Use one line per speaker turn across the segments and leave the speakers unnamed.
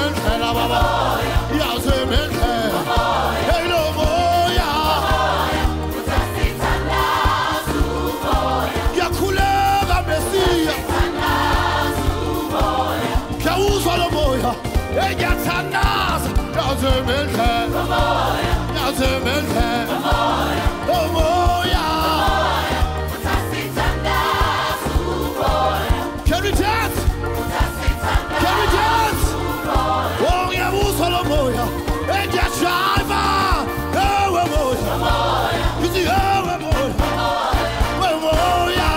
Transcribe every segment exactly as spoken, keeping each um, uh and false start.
Yazemenhela baba. Yazemenhela. Hey lo moya.
Utasithandaza umoya.
Yakhuleka Mesiya.
Utasithandaza umoya.
Kyawuzwa lo moya. Hey ngiyathandaza. Yazemenhela.
Umoya.
Yazemenhela.
Umoya.
Lo moya.
Umoya. Utasithandaza umoya.
Can we dance?
Utasithandaza
Can we dance?
umoya.
Oh ngiyabuzwa lo moya. Hey ngiyashayva. Ewe moya.
Umoya.
Ngithi ewe moya.
Umoya.
Ewe moya.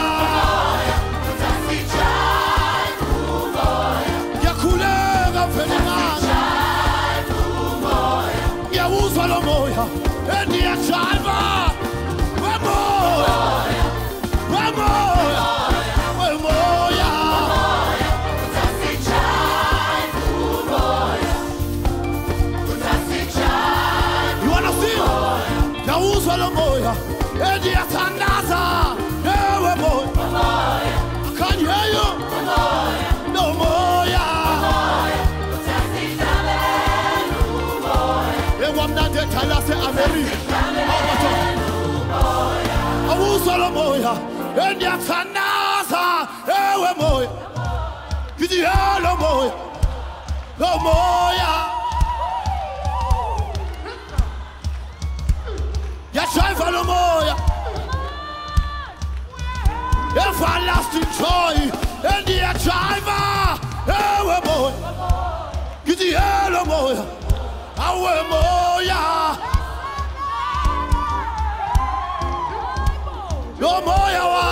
Utasitshayva umoya.
Ngiyakhuleka mfelimanga.
Utasitshayva umoya.
Ngiyawuzwa lo moya. Hey ngiyashayva. Ewe moya. Ewe moya. Ewe moya.
Utasitshayva umoya. Utasitshayva
You wanna sing? Ngiyawuzwa lo moya. Hey ngiyathandaza. Ewe moya.
umoya.
I can't hear you. No moya.
Utasithandela umoya.
Ewamnandi ethala se-America. Awuzwa lo moya. Hey ngiyathandaza. Ewe moya. Ngithi hey lo moya. Lo moya. Ngiyashayva lo moya. Everlasting joy. Hey ngiyashayva. Ewe moya. Ngithi hey lo moya. Awe moya. Lo moya wa